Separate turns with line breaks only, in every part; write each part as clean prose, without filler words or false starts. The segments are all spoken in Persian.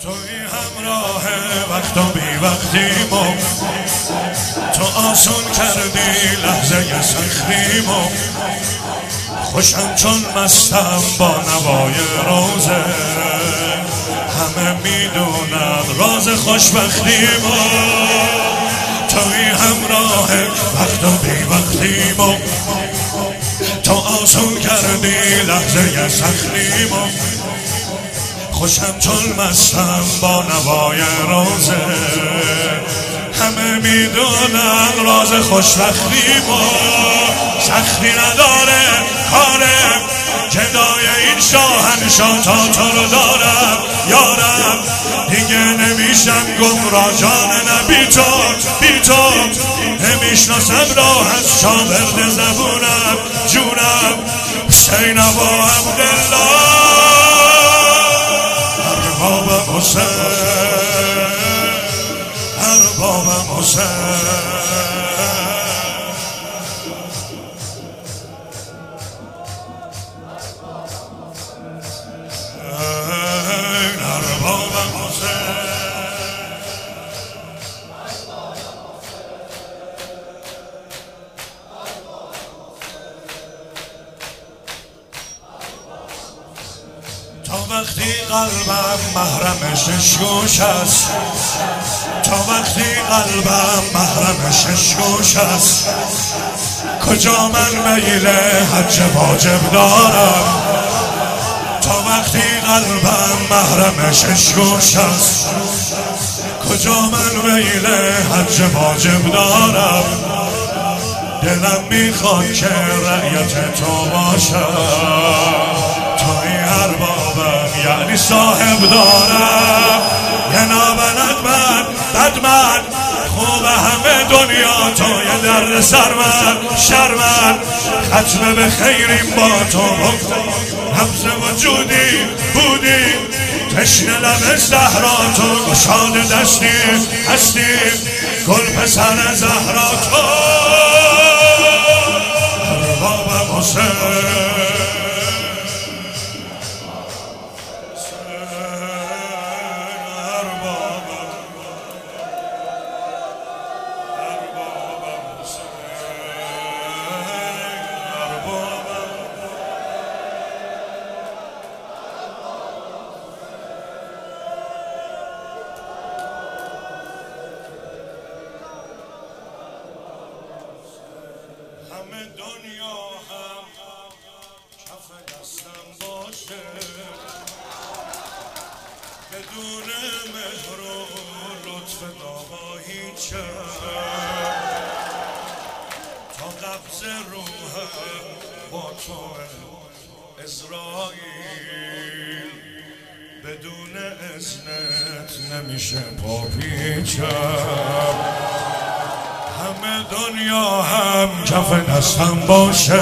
توی همراه وقت و بی وقتیمو، تو آسون کردی لحظه سختیمو. خوشم چون مستم با نوای روزه، همه میدونن راز خوشبختیمو. توی همراه وقت و بی وقتیمو، تو آسون کردی لحظه سختیمو. خوشم چون مستم با نوای روزه، همه میدونن راز خوشبختیمو. سختی نداره کارم، جدای این شاهنشاه تا تو رو دارم یارم. دیگه نمیشم گمراه جان نبی تو، بی تو نمیشناسم راه از شاورد زبونم جونم. حسین و عبدالله ارباب حسین، ارباب حسین. تا وقتی قلبم محرم ششگوش است، تا وقتی قلبم محرم ششگوش است، کجا من میل حج واجب دارم. تا وقتی قلبم محرم ششگوش است، کجا من میل حج واجب دارم. دلم میخواد که رعیت تو باشم، توی هر بابم یعنی صاحب دارم. یه نابلد من بدمن خوب همه دنیا، توی درد سرمن شرمن. ختم به خیریم با تو نبض وجودی بودی، تشنه لب زهرا تو، گشاد دستی هستیم گل پسر زهرا تو. ارباب حسین، همه دنیا هم کف دستم باشه، بدون مهر و لطف داغا هیچه. تا قبض روحم با تو اسرائیل، بدون اذنت نمیشه پا پیچم. همه دنیا هم کف دستم باشه،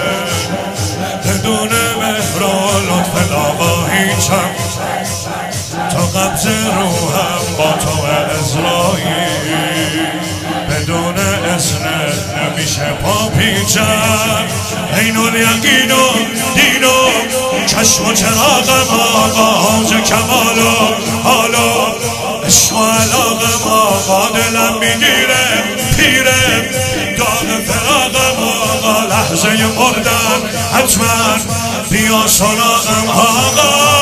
بدون مهر و لطف داغا هیچم. تا قبض روحم با تو اسرائیل، بدون اذنت نمیشه پا پیچم. عین الیقین و دین و چشم و چراغم آقا حاج کمال و حالا عشق و علاقم آقا. دلم میگیره پیره داغ فراقم آقا، لحظه مردن حتما بیا سراغم آقا.